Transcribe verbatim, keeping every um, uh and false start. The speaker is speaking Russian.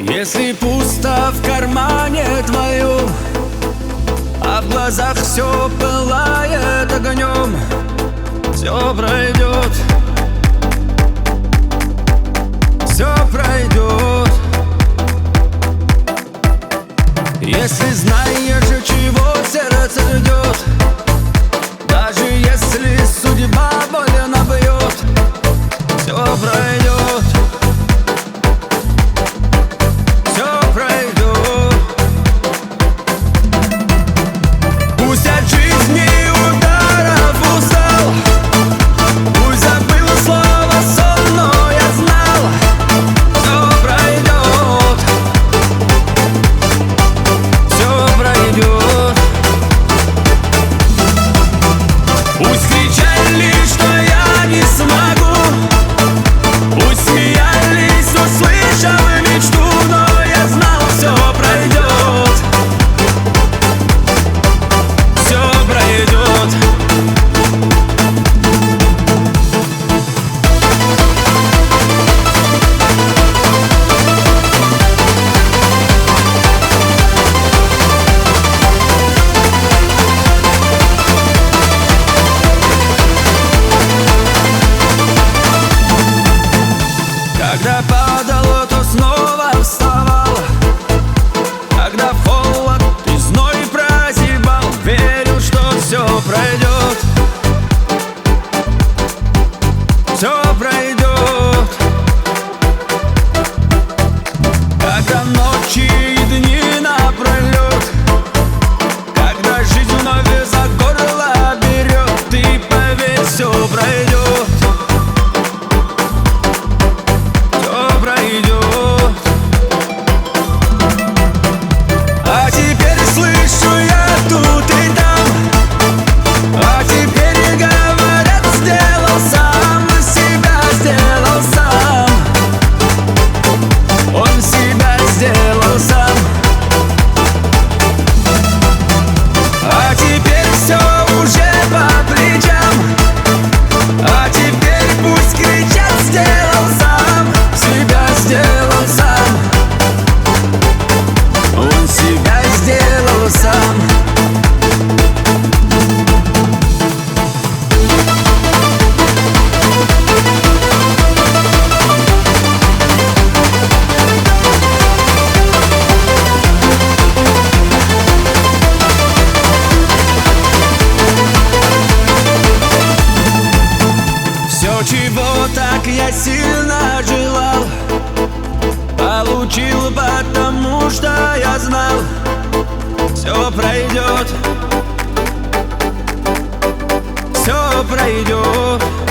Если пусто в кармане твоем, а в глазах все пылает огнем, все пройдет, все пройдет. Если знаешь, чего сердце ждет, даже если судьба больно бьет, все пройдет, все пройдет. Пусть от жизни ударов устал, пусть забыл слово сон, но я знал, все пройдет, все пройдет. Пусть кричали, что я не смогу, пусть смеялись, услышав мечту, но я знал, все пройдет, все пройдет. Когда падал, то снова вставал, когда холод и зной прозябал, верю, что все пройдет, все пройдет. Когда ночи и дни напролет, когда жизнь вновь за горло берет, ты поверь, все пройдет. А теперь слышу я тут и там, а теперь говорят, сделал сам, себя сделал сам, он себя сделал сам. А теперь все уже по плечам, а теперь пусть кричат, сделал сам, себя сделал сам, он себя сделал сам. Все, чего так я сильно желал, получил, потому что я знал, все пройдет, все пройдет.